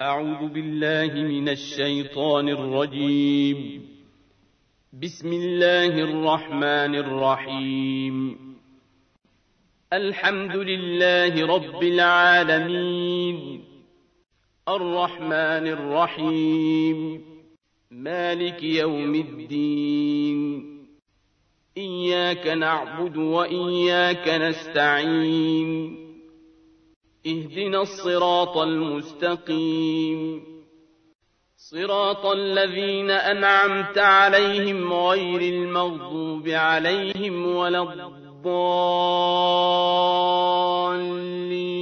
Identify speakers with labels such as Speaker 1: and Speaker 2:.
Speaker 1: أعوذ بالله من الشيطان الرجيم. بسم الله الرحمن الرحيم. الحمد لله رب العالمين، الرحمن الرحيم، مالك يوم الدين، إياك نعبد وإياك نستعين، اهدنا الصراط المستقيم، صراط الذين أنعمت عليهم غير المغضوب عليهم ولا الضالين.